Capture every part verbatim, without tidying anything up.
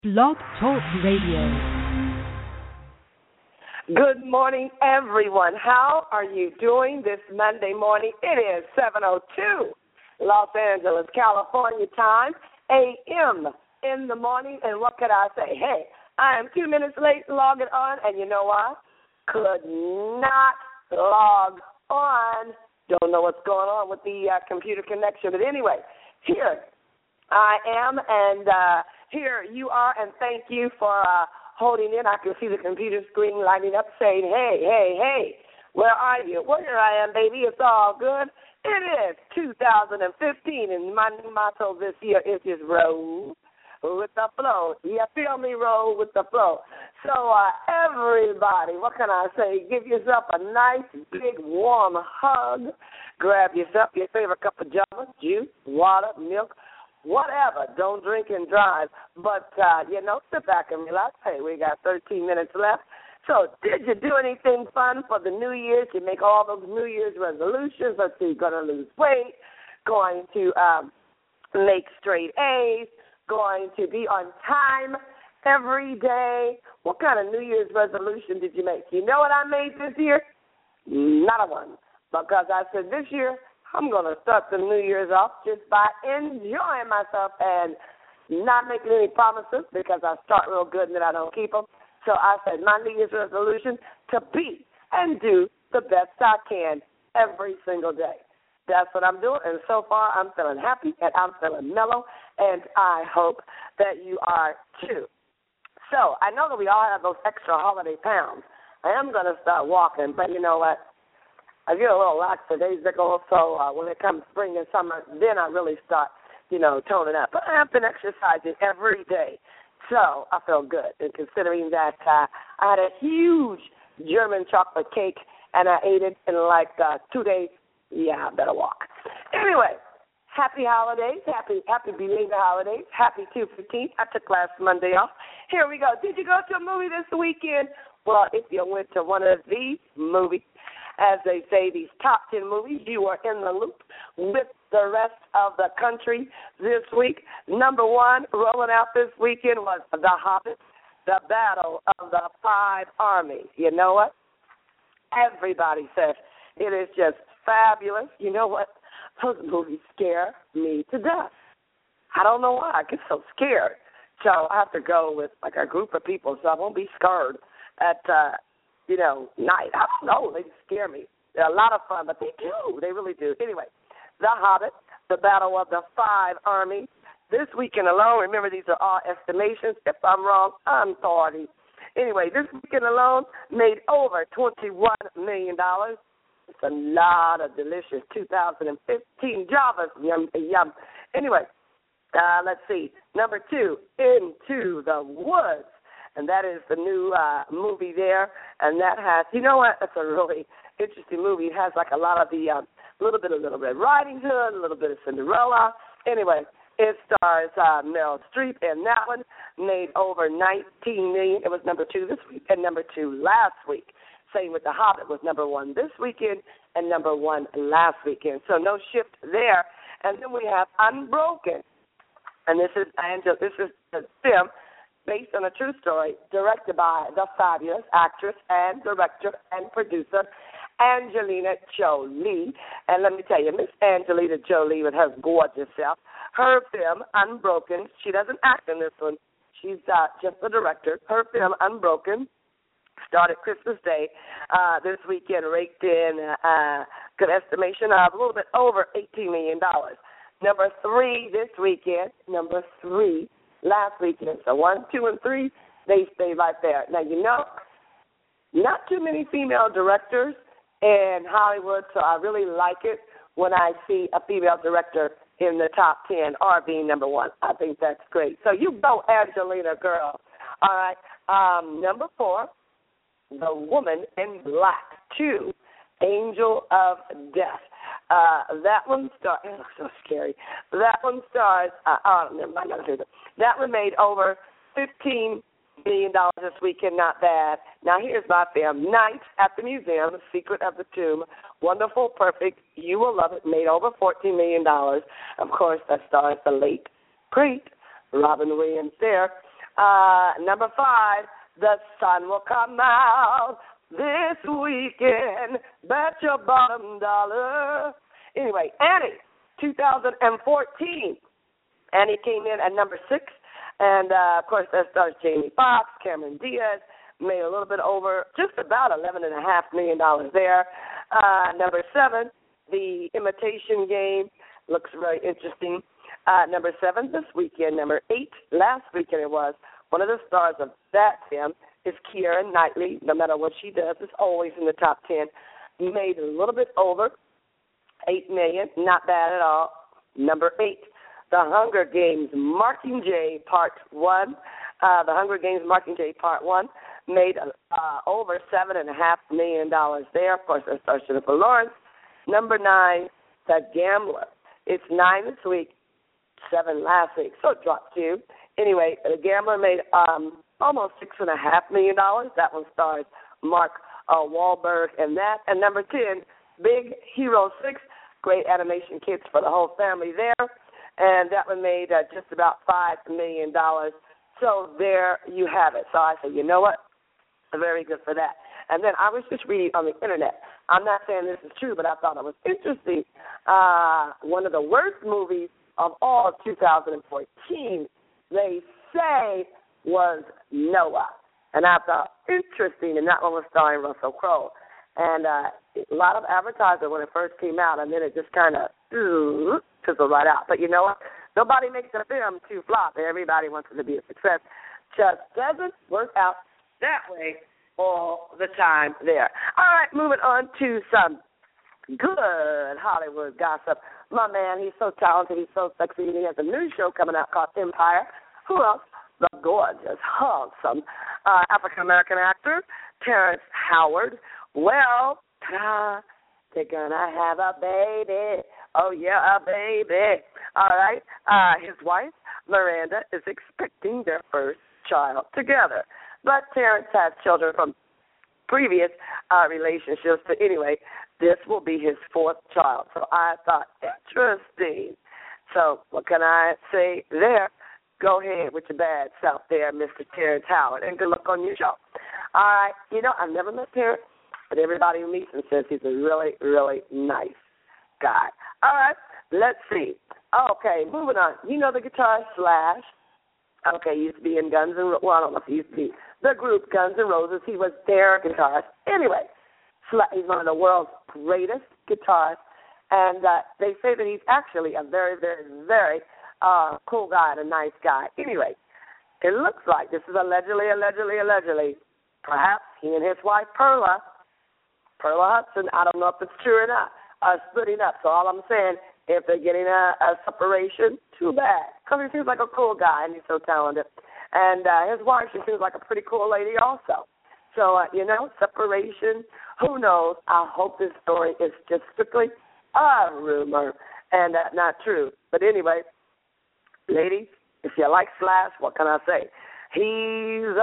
Blog Talk Radio. Good morning, everyone. How are you doing this Monday morning? It is seven oh two Los Angeles, California time, A M in the morning. And what could I say? Hey, I am two minutes late logging on, and you know what? Could not log on. Don't know what's going on with the uh, computer connection. But anyway, here I am, and uh, here you are, and thank you for uh, holding in. I can see the computer screen lighting up saying, hey, hey, hey, where are you? Well, here I am, baby. It's all good. It is two thousand fifteen, and my new motto this year is just roll with the flow. You feel me? Roll with the flow. So, uh, everybody, what can I say? Give yourself a nice, big, warm hug. Grab yourself your favorite cup of java, juice, water, milk, whatever. Don't drink and drive. But, uh, you know, sit back and relax. Hey, we got thirteen minutes left. So did you do anything fun for the New Year's? You make all those New Year's resolutions. Let's see, going to lose weight, going to um, make straight A's, going to be on time every day. What kind of New Year's resolution did you make? You know what I made this year? Not a one. Because I said this year, I'm going to start the New Year's off just by enjoying myself and not making any promises because I start real good and then I don't keep them. So I said my New Year's resolution to be and do the best I can every single day. That's what I'm doing, and so far I'm feeling happy and I'm feeling mellow, and I hope that you are too. So I know that we all have those extra holiday pounds. I am going to start walking, but you know what? I get a little lax for days that go, so uh, when it comes spring and summer, then I really start, you know, toning up. But I have been exercising every day, so I feel good. And considering that uh, I had a huge German chocolate cake, and I ate it in like uh, two days, yeah, I better walk. Anyway, happy holidays, happy happy belated holidays, happy two fifteen. I took last Monday off. Here we go. Did you go to a movie this weekend? Well, if you went to one of these movies, as they say, these top ten movies, you are in the loop with the rest of the country this week. Number one, rolling out this weekend was The Hobbit, the Battle of the Five Armies. You know what? Everybody says it is just fabulous. You know what? Those movies scare me to death. I don't know why. I get so scared. So I have to go with, like, a group of people so I won't be scared at, uh, you know, night. I don't know. They scare me. They're a lot of fun, but they do. They really do. Anyway, The Hobbit, the Battle of the Five Armies. This weekend alone, remember these are all estimations. If I'm wrong, I'm sorry. Anyway, this weekend alone made over twenty-one million dollars. It's a lot of delicious two thousand fifteen Javas. Yum, yum. Anyway, uh, let's see. Number two, Into the Woods. And that is the new uh, movie there. And that has, you know what, it's a really interesting movie. It has like a lot of the, a um, little bit of Little Red Riding Hood, a little bit of Cinderella. Anyway, it stars uh, Meryl Streep, and that one made over nineteen million dollars. It was number two this week and number two last week. Same with The Hobbit was number one this weekend and number one last weekend. So no shift there. And then we have Unbroken. And this is Angela, this is the film based on a true story, directed by the fabulous actress and director and producer Angelina Jolie. And let me tell you, Miss Angelina Jolie with her gorgeous self, her film Unbroken, she doesn't act in this one. She's uh, just the director. Her film Unbroken started Christmas Day uh, this weekend, raked in uh, good estimation of a little bit over eighteen million dollars. Number three this weekend, number three last weekend. So one, two, and three, they stay right there. Now, you know, not too many female directors in Hollywood, so I really like it when I see a female director in the top ten or being number one. I think that's great. So you go, Angelina, girl. All right. Um, number four, The Woman in Black two, Angel of Death. Uh, that one stars, it looks so scary. That one stars, uh, oh, never mind, not that. That one made over fifteen million dollars this weekend, not bad. Now here's my film, Night at the Museum, The Secret of the Tomb, Wonderful, Perfect, You Will Love It, made over fourteen million dollars. Of course, that stars the late, great Robin Williams there. Uh, number five, the sun will come out this weekend. Bet your bottom dollar. Anyway, Annie, two thousand fourteen. Annie came in at number six. And, uh, of course, that stars Jamie Foxx, Cameron Diaz, made a little bit over, just about eleven point five million dollars there. Uh, number seven, The Imitation Game, looks very interesting. Uh, number seven this weekend. Number eight last weekend it was. One of the stars of that film is Keira Knightley. No matter what she does, is always in the top ten. Made a little bit over, eight million dollars, not bad at all. Number eight, The Hunger Games Mockingjay Part one. Uh, the Hunger Games Mockingjay Part one made uh, over seven point five million dollars there. Of course, that stars Jennifer Lawrence. Number nine, The Gambler. It's nine this week, seven last week, so it dropped two. Anyway, The Gambler made um, almost six point five million dollars. That one stars Mark uh, Wahlberg and that. And number ten, Big Hero six, great animation kits for the whole family there. And that one made uh, just about five million dollars. So there you have it. So I said, you know what? Very good for that. And then I was just reading on the Internet. I'm not saying this is true, but I thought it was interesting. Uh, one of the worst movies of all of two thousand fourteen, they say, was Noah. And I thought, interesting, and that one was starring Russell Crowe. And uh, a lot of advertising when it first came out, and then it just kind of fizzled right out. But you know what? Nobody makes a film to flop. Everybody wants it to be a success. Just doesn't work out that way all the time there. All right, moving on to some good Hollywood gossip. My man, he's so talented, he's so sexy, and he has a new show coming out called Empire. Who else? The gorgeous, handsome uh, African-American actor, Terrence Howard. Well, ta-da, they're going to have a baby. Oh, yeah, a baby. All right. Uh, his wife, Miranda, is expecting their first child together. But Terrence has children from previous uh, relationships. But anyway, this will be his fourth child. So I thought, interesting. So what can I say there? Go ahead with your bad self there, Mister Terrence Howard, and good luck on your show. All right. You know, I've never met Terrence, but everybody who meets him says he's a really, really nice guy. All right. Let's see. Okay, moving on. You know the guitarist Slash. Okay, he used to be in Guns N' Roses. Well, I don't know if he used to be the group Guns N' Roses. He was their guitarist. Anyway, he's one of the world's greatest guitarists, and uh, they say that he's actually a very, very, very uh, cool guy and a nice guy. Anyway, it looks like this is allegedly, allegedly, allegedly, perhaps he and his wife Perla, Perla Hudson, I don't know if it's true or not, are splitting up. So all I'm saying, if they're getting a, a separation, too bad. Because he seems like a cool guy and he's so talented. And uh, his wife, she seems like a pretty cool lady also. So, uh, you know, separation, who knows? I hope this story is just strictly a rumor and uh, not true. But anyway, ladies, if you like Slash, what can I say? He's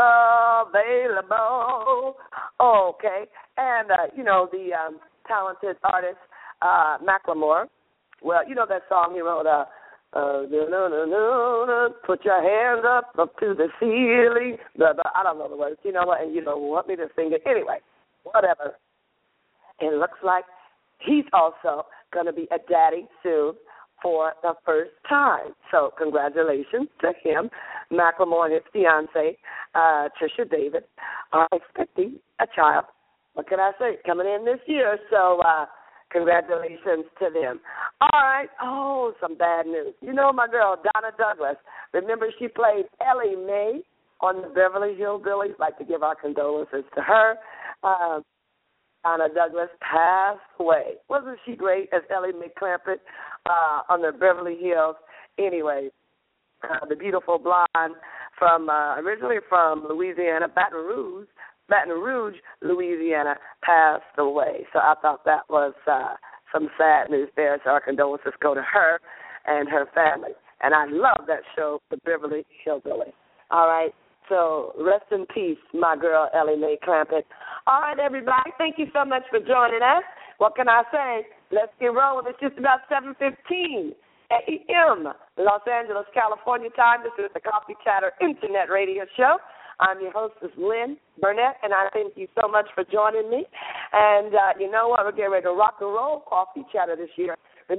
available. Okay. And, uh, you know, the um, talented artist, uh, Macklemore, well, you know that song he wrote, uh, uh, no, no, no, no, put your hands up, up to the ceiling. Blah, blah. I don't know the words, you know what, and you don't want me to sing it. Anyway, whatever. It looks like he's also going to be a daddy soon for the first time. So congratulations to him. Macklemore and his fiancée, uh, Trisha David, are expecting a child. What can I say? Coming in this year, so uh, congratulations to them. All right. Oh, some bad news. You know my girl, Donna Douglas. Remember she played Ellie Mae on the Beverly Hillbillies? I'd like to give our condolences to her. Uh, Donna Douglas passed away. Wasn't she great as Ellie Mae Clampett uh, on the Beverly Hills? Anyway, uh, the beautiful blonde from uh, originally from Louisiana, Baton Rouge, Baton Rouge, Louisiana, passed away. So I thought that was uh, some sad news there. So our condolences go to her and her family. And I love that show, The Beverly Hillbillies. All right. So rest in peace, my girl, Ellie Mae Clampett. All right, everybody. Thank you so much for joining us. What can I say? Let's get rolling. It's just about seven fifteen. A M, Los Angeles, California time. This is the Coffee Chatter Internet Radio Show. I'm your hostess, Lynn Burnett, and I thank you so much for joining me. And uh, you know what? We're getting ready to rock and roll Coffee Chatter this year.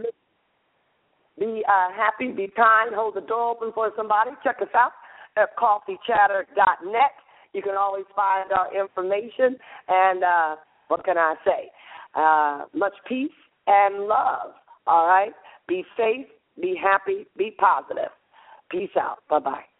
Be uh, happy, be kind, hold the door open for somebody. Check us out at coffee chatter dot net. You can always find our information. And uh, what can I say? Uh, much peace and love, all right? Be safe, be happy, be positive. Peace out. Bye-bye.